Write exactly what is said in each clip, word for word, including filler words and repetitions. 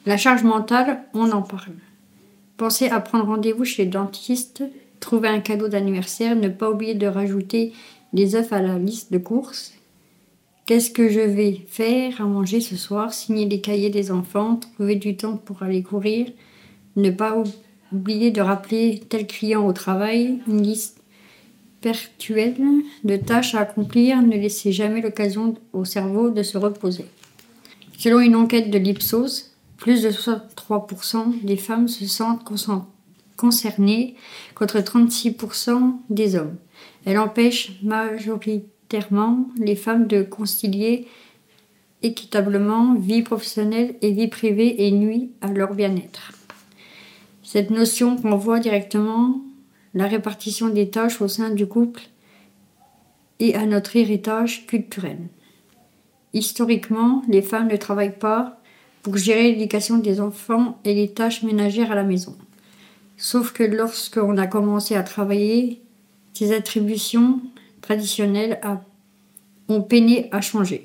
La charge mentale, on en parle. Pensez à prendre rendez-vous chez le dentiste, trouver un cadeau d'anniversaire, ne pas oublier de rajouter des œufs à la liste de courses. Qu'est-ce que je vais faire à manger ce soir? Signer les cahiers des enfants, trouver du temps pour aller courir, ne pas oublier de rappeler tel client au travail, une liste perpétuelle de tâches à accomplir, ne laissez jamais l'occasion au cerveau de se reposer. Selon une enquête de l'Ipsos, plus de soixante-trois pour cent des femmes se sentent concernées contre trente-six pour cent des hommes. Elle empêche majoritairement les femmes de concilier équitablement vie professionnelle et vie privée et nuit à leur bien-être. Cette notion renvoie directement la répartition des tâches au sein du couple et à notre héritage culturel. Historiquement, les femmes ne travaillent pas pour gérer l'éducation des enfants et les tâches ménagères à la maison. Sauf que lorsqu'on a commencé à travailler, ces attributions traditionnelles ont peiné à changer.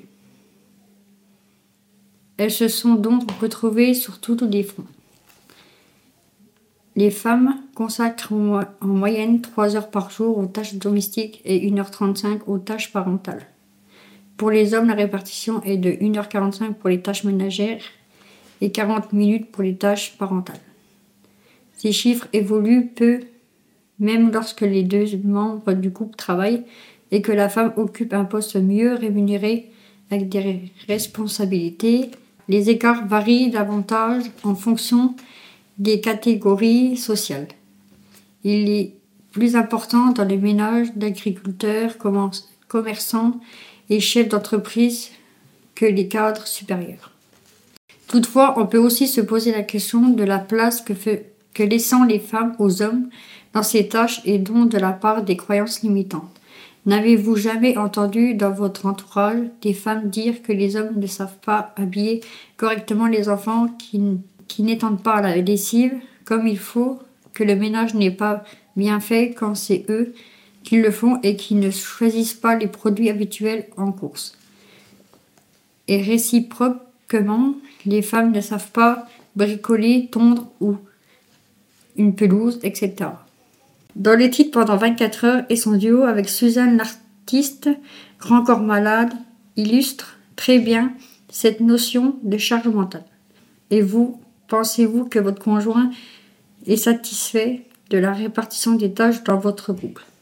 Elles se sont donc retrouvées sur tous les fronts. Les femmes consacrent en moyenne trois heures par jour aux tâches domestiques et une heure trente-cinq aux tâches parentales. Pour les hommes, la répartition est de une heure quarante-cinq pour les tâches ménagères et quarante minutes pour les tâches parentales. Ces chiffres évoluent peu, même lorsque les deux membres du couple travaillent et que la femme occupe un poste mieux rémunéré avec des responsabilités. Les écarts varient davantage en fonction des catégories sociales. Il est plus important dans les ménages d'agriculteurs, commerçants et chefs d'entreprise que les cadres supérieurs. Toutefois, on peut aussi se poser la question de la place que, fait, que laissant les femmes aux hommes dans ces tâches et donc de la part des croyances limitantes. N'avez-vous jamais entendu dans votre entourage des femmes dire que les hommes ne savent pas habiller correctement les enfants, qui, qui n'étendent pas la lessive comme il faut, que le ménage n'est pas bien fait quand c'est eux qui le font et qui ne choisissent pas les produits habituels en course? Et réciproquement, les femmes ne savent pas bricoler, tondre ou une pelouse, et cetera. Dans le titre Pendant vingt-quatre heures et son duo avec Suzanne l'artiste, Grand Corps Malade, illustre très bien cette notion de charge mentale. Et vous, pensez-vous que votre conjoint est satisfait de la répartition des tâches dans votre couple?